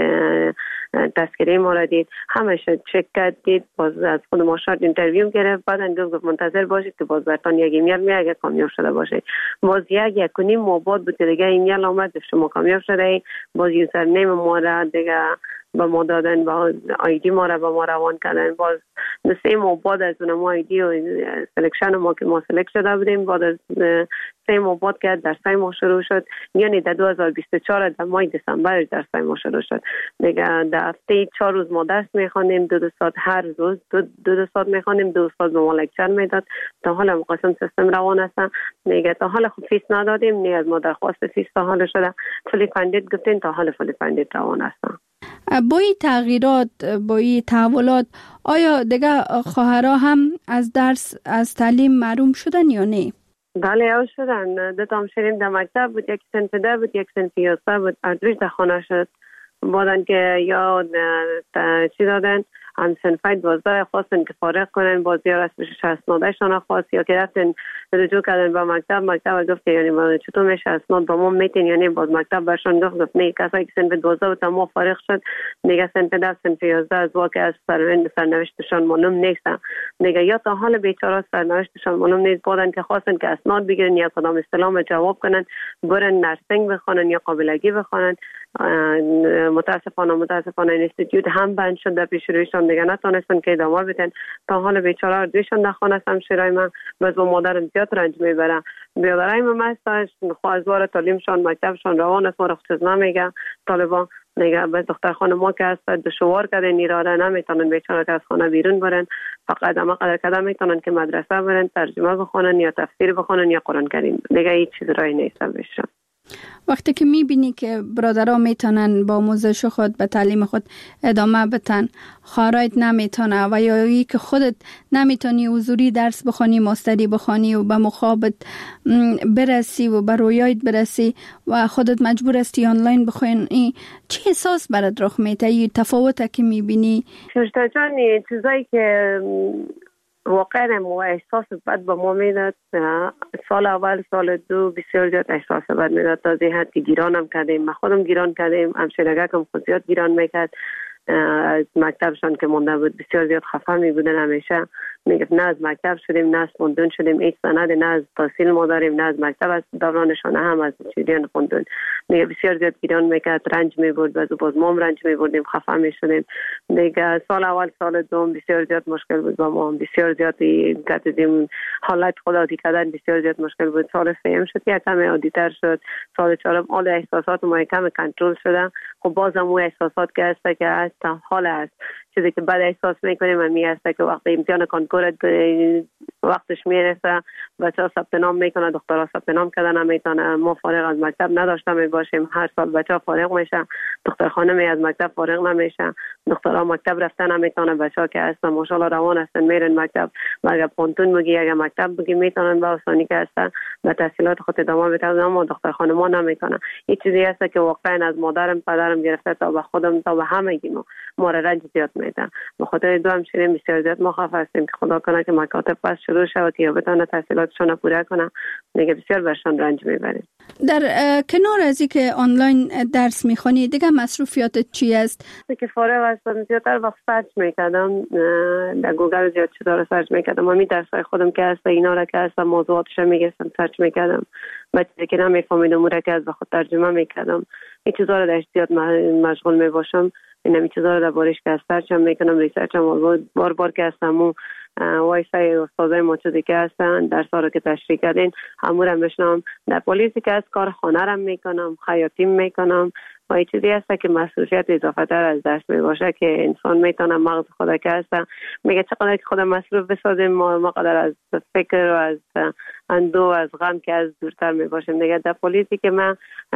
تذکره ما را دید، همه شد چک کرد، دید. باز از خود ما شات اینترویو گرفت، بعدن گفت منتظر باشید که باز براتون یک ایمیل میاد اگه کامیاب شده باشه. باز یک کنیم ماه بعد بود دیگه ایمیل آمد شما کامیاب شده، باز یوزر نیم ما را دیگه با ما دادن، با آیدی ما را با ما روان کردن. باز 3 ماه بعد از اون ما آیدی و سلکشن ما که ما سلکت شده بودیم، بعد از 3 ماه بعد که در 3 ماه شروع شد، یعنی در 2024 در ماه دسامبر در 3 ماه شروع شد دیگه. در هفته 4 روز ما درس میخوانیم، 2 ساعت هر روز 2 ساعت میخوانیم، 2 ساعت به ما لکچر میداد. تا حالا مقاسم سیستم روان است دیگه. تا حالا خب فیس ندادیم، نه از ما درخواست فیس تا حالا شده، فولی فاندید گفتین، تا حالا فولی فاندید روان است. با این تغییرات، با این تحولات، آیا دیگه خواهرها هم از درس، از تعلیم محروم شدن یا نه؟ بله او شدن. 2 تا شیرین در مکتب بود، یک صنف 10 بود، یک صنف 11 بود، ادریج در خانه شد. بعدن که یا چی دادن، هم صنفای 12 خواستن که فارغ کنن، باز یا رسمش اسنادشان خواست، یا که رفتن رجوع کردن با مکتب گفت یعنی چطور میشه اسناد با ما میتین، یعنی باز مکتب برشان گفت نه، کسایی که صنف 12 و تا ما فارغ شد دیگه صنف 10 صنف 11 از واقع از سرنوشتشان معلوم نیستن دیگه، یا تا حال بیچاره سرنوشتشان معلوم نیست. بعدن که خواستن که اسناد بگیرن یا کدام استلام جواب کنن، برن نرسینگ بخونن یا قابلگی بخونن. متاسفانه اینستیتوت هم بند شد در پیش رویشان دیگه، نتونستن که ادامه بدن. تا حال بیچاره اردویشان در خانه است. همشیرای من باز با مادرم زیاد رنج میبره. بیادرای من مستش خواهزوار تعلیمشان مکتبشان روان است، ما را چیز نمیگه طالبان. دیگه به دختر خانم‌ها که هست دشوار کردن ایران نمیتونن بیچاره که از خانه بیرون برن، فقط اما قدر میتونن که مدرسه برن، ترجمه بخونن یا تفسیر بخونن یا قرآن کریم، دیگه هیچ چیز رای نیست بشه. وقتی که میبینی که برادرها میتونن با آموزش خود به تعلیم خود ادامه بدن، خواهرایت نمیتونه و یا ای که خودت نمیتونی حضوری درس بخونی، ماستری بخونی و به مخابط برسی و به رویایت برسی و خودت مجبور هستی آنلاین بخونی، چه احساس برات رخ میده؟ این تفاوته که میبینی؟ ششتا جان چیزایی که واقعا ما احساس بد به ما میداد، سال اول سال دو بسیار زیاد احساس بد میداد، تا زی حد که گیرانم کردیم، ما خودم گیران کردیم، همشیرگاکم خود زیاد گیران میکرد از مکتبشان که مونده بود، بسیار زیاد خفه می بودن. همیشه میگفت نه از مکتب شدیم، نه از خوندون شدیم، هیچ سند نه از تحصیل ما داریم، نه از مکتب از دورانشان هم از چیزیان خوندون. میگه بسیار زیاد گیران میکرد، رنج میبرد، باز ما رنج میبردیم، خفه میشدیم. دیگه سال اول سال دوم بسیار زیاد مشکل بود با ما، بسیار زیاد کردیم حالت خودآتی کردن بسیار زیاد مشکل بود. سال سوم شد که کم عادی‌تر شد، سال چهارم حال احساسات ما کم کنترل شده. خب بازم اون احساسات که هست که هست حال است، چیزی که بعد احساس میکنیم همی هست که وقتی امتحان کنکور وقتش میرسه بچه ها ثبت نام میکنه، دخترها ثبت نام کردن نمیتونه. ما فارغ از مکتب نداشته می باشیم، هر سال بچه ها فارغ میشه، دختر خانمی از مکتب فارغ نمیشه، دخترها مکتب رفتن نمیتونه. بچه ها که هستن ماشاءالله روان هستن میرن مکتب، اگر پونتون بگی اگر مکتب بگی میتونن با آسانی که هستن به تحصیلات خود ادامه بدن، اما دختر خانما نمیتونه. این چیزی هست که واقعا از مادرم پدرم گرفته تا به خودم تا به همگی ما رنج زیاد میده. به خاطر دو همچنین بسیار زیاد ما خواهد هستیم که خدا کنه که مکاتب پس شروع شود که یا بتونه تحصیلاتشون پوره کنه، دیگه بسیار برشان رنج میبریم. در کنار از اینکه آنلاین درس میخونی دیگه مصروفیاتت چی است؟ که فارغ هستم زیادتر وقت سرچ میکردم، در گوگل زیاد چیزا رو سرچ میکردم، امی درسای خودم که هست اینا را که هست موضوعاتش میگستم سرچ میکردم، بچه که نمیفهمیدم اون را که از به خود ترجمه میکردم. این چیزا رو در زیاد مشغول میباشم، این چیزا رو در بارش که از سرچم میکنم، ریسرچم بار که هستم و وایسای استادای ما چیزی که هستن درس‌ها رو که تشریح کردین همورم بشنم. در پلیسی که از کار خانه رم میکنم، خیاطی میکنم و این چیزی هست که مسئولیت اضافه تر از درس میباشه که انسان میتونه مغز خود که هست میگه چقدر که خود مصروف بسازیم ما قدر از فکر و از اندو از غم که از دورتر میباشیم. دیگه در پلیسی که من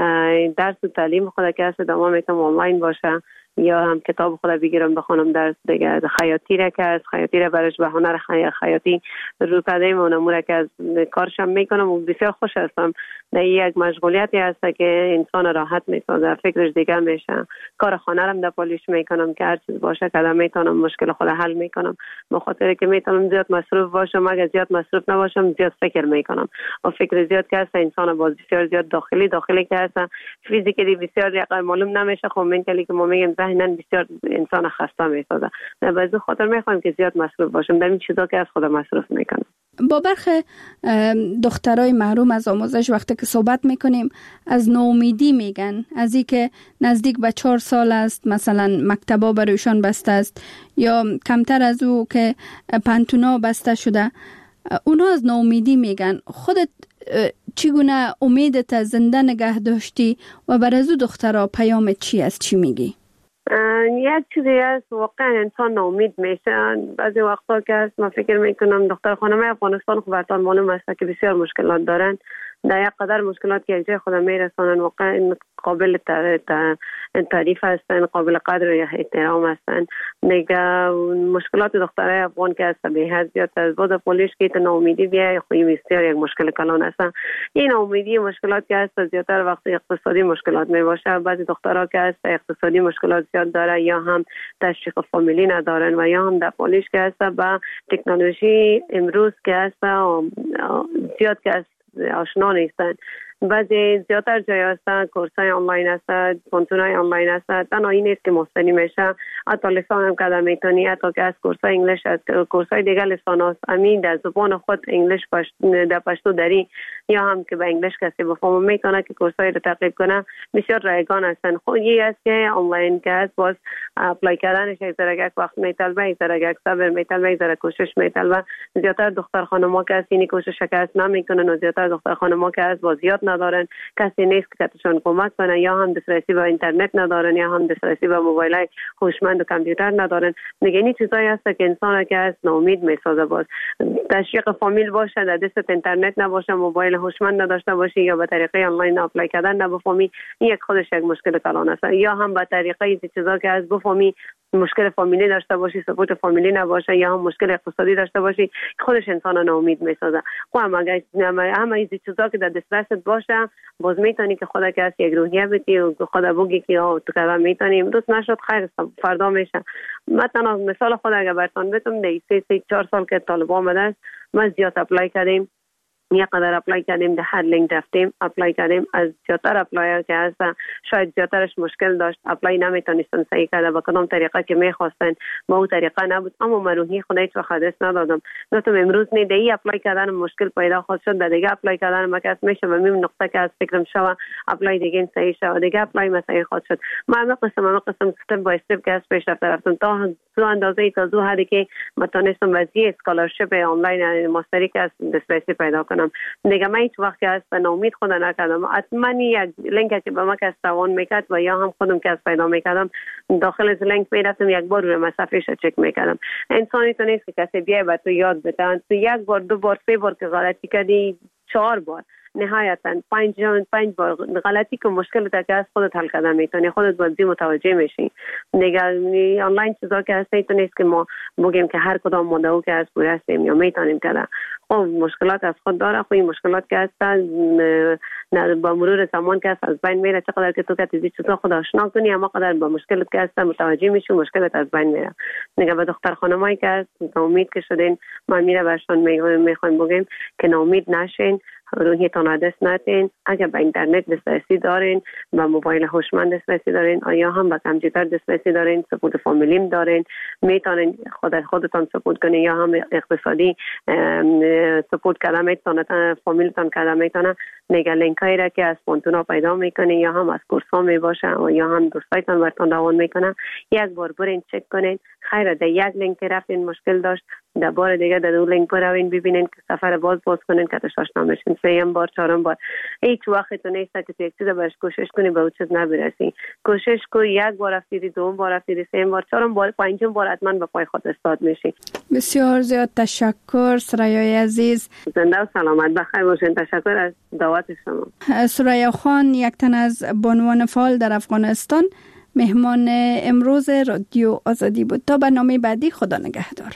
درس و تعلیم خود که هست دما میتونم آنلاین باشه یا هم کتاب خود بگیرم بخونم درس. دیگه خیاطی را که از خیاطی را برش به هنر خیاطی رو کردیم و نمونه که از کارشم میکنم و بسیار خوش هستم. نه یک مشغولیتی هست که انسان راحت میسازه، فکرش دیگر میشه. کار خانه رم در پالیش میکنم که هر چیز باشه که میتونم مشکل خود حل میکنم، به خاطر که میتونم زیاد مصروف باشم. اگر زیاد مصروف نباشم زیاد فکر میکنم و فکر زیاد که هست انسان باز بسیار زیاد داخلی که هست فیزیکلی بسیار یقه معلوم نمیشه. خب منتالی که ما میگیم ذهنن بسیار انسان خسته میسازه. نه بعضی خاطر میخوام که زیاد مصروف باشم در این چیزا که از خود مصروف میکنم. با برخی دخترای محروم از آموزش وقتی که صحبت میکنیم از ناامیدی میگن، از این که نزدیک به 4 سال است مثلا مکتبا برایشان بسته است یا کمتر از او که پانتونا بسته شده، اونا از ناامیدی میگن. خودت چگونه امیدت زنده نگه داشتی و بر از او دخترها پیامت چی است؟ چی میگی؟ یک چیزی است واقعا انسان ناامید میشه. بعضی وقتا که است من فکر میکنم دختر خانمای افغانستان خب براتون معلوم است که بسیار مشکلات دارن، در یک قدر مشکلات که یک جای خود میرسانن واقعا قابل تعریف هستن، قابل قدر و احترام هستن. دیگه مشکلات دخترای افغان که است به حد زیاد از بود پولیش که ناامیدی بیای خوی بسیار یک مشکل کلان هستن. این ناامیدی مشکلات که است زیادتر وقتی اقتصادی مشکلات میباشه. بعضی دخترها که است اقتصادی مشکلات زیاد داره یا هم تشویق فامیلی ندارن و یا هم در پولیش که است با تکنولوژی امروز که است زیاد که است آشنا نیستن. بعضی زیادتر جای هستن کورسای آنلاین هستن، پونتونای آنلاین هستن. تنها این نیست که مستنی میشه، حتی لسان هم کده میتونی، حتی که از کورسای انگلیش هست، کورسای دیگر لسان هست امین در زبان خود انگلیش در پشتو داری یا هم که به انگلیش کسی بفهمه میتونه که کورسای رو تعقیب کنه. بسیار رایگان هستن. خود یه است که آنلاین که هست باز اپلای کردنش یک ذره وقت میطلبه، یک ذره صبر میطلبه، یک ذره کوشش میطلبه. زیادتر دختر خانم‌ها که هست اینی کوشش که هست نمیکنن و زیادتر دختر خانم‌ها که هست باز زیاد ندارن، کسی نیست که کتشان کمک کنه، یا هم دسترسی به اینترنت ندارن یا هم دسترسی به موبایل های هوشمند و کامپیوتر ندارن. دیگه این چیزایی هست که انسان که از ناامید میسازه. باز تشویق فامیل باشه، در دست اینترنت نباشه، موبایل هوشمند نداشته باشی یا به طریقه آنلاین اپلای کردن نبفهمی، این یک خودش یک مشکل کلان است. یا هم به طریقه این چیزا که از بفهمی مشکل فامیلی داشته باشی، سپورت فامیلی نباشه یا هم مشکل اقتصادی داشته باشی، خودش انسان ناامید میسازه. خب همه این چیزا که در دسترست باشه، باز میتونی که خودت که یک روحیه بدی و خدا بگی که تو کدام میتونی، امروز نشد خیر فردا میشه. مثلا مثال خود اگر براتون بگم، در 3-4 سال که طالبان آمده است، ما زیاد اپلای کردیم، یک قدر اپلای کردیم، در هر لینک رفتیم اپلای کردیم. از زیادتر اپلای که هست شاید زیادترش مشکل داشت، اپلای نمیتونستن صحیح کرده، با کدام طریقه که میخواستن با اون طریقه نبود. اما من روحی خودت و خداست ندادم، گفتم امروز نه دی اپلای کردن مشکل پیدا خود شد، در دیگه اپلای کردن مکس میشه و میم نقطه که از فکرم شوه اپلای دیگه صحیح شد، دیگه اپلای مثلا خود شد. ما قسم استپ بای استپ که از پیش رفتم تا تو اندازه تا زو حدی که متونستم وضعیت اسکالرشپ آنلاین ماستری که از دسترسی پیدا کنم. دیگه من هیچ وقت که از ناامید خود نکردم. حتما یک لینک که به ما که استوان میکرد و یا هم خودم که از پیدا میکردم داخل از لینک میرفتم، یک بار روی صفحهش چک میکردم. انسانی تو نیست که کسی بیای به تو یاد بده، تو یک بار 2 بار 3 بار که غلطی کردی 4 بار نهایتا 5 بار غلطی که مشکل تا که از خودت حل کردن میتونی، خودت بازی متوجه میشی. دیگه آنلاین چیزا که هست تو نیست که ما بگیم که هر کدام مدعو که از پوره هستیم یا میتونیم کردن. خب مشکلات از خود داره، خب این مشکلات که هستن با مرور زمان که هست از بین میره. چقدر که تو که تیزی چیزا خود آشنا کنی، اما قدر با مشکلات که هستن متوجه میشی، مشکلات از بین میره. دیگه به دختر خانمایی که هست ناامید که شدین، من میره برشان میخوایم بگیم که ناامید نشین، روحیتان دست ندین. اگر به اینترنت دسترسی دارین، به موبایل هوشمند دسترسی دارین، یا هم به کامپیوتر دسترسی دارین، سپورت فامیلیم دارین، میتونین خودتان سپورت کنین یا هم اقتصادی سپورت کردن میتونن، فامیلتان کردن میتونن. نگه لینک هایی را که از پونتونا پیدا میکنین یا هم از کورس ها میباشه و یا هم دوستایتان برتان روان میکنن، یک بار برین چک کنین. خیره در یک لینک رفتین مشکل داشت، در بار دیگه در 2 لینک بروین ببینین که سفر باز کنین که تشاش نمیشین. 3 بار 4 بار هیچ وقت تو نیست که یک چیز برش کوشش کنی به اون چیز نبرسی. کوشش کو، یک بار رفتید، 2 بار رفتید، 3 بار 4 بار 5 بار حتما به پای خود استاد میشی. بسیار زیاد تشکر سرایای عزیز، زنده و سلامت بخیر باشین. تشکر از دعوت شما. سریا خان یک تن از بانوان فعال در افغانستان مهمان امروز رادیو آزادی بود. تا برنامه بعدی، خدا نگهدار.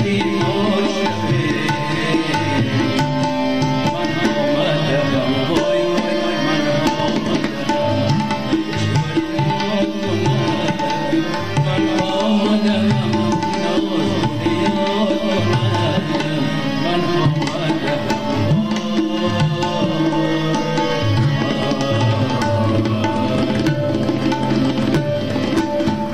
دید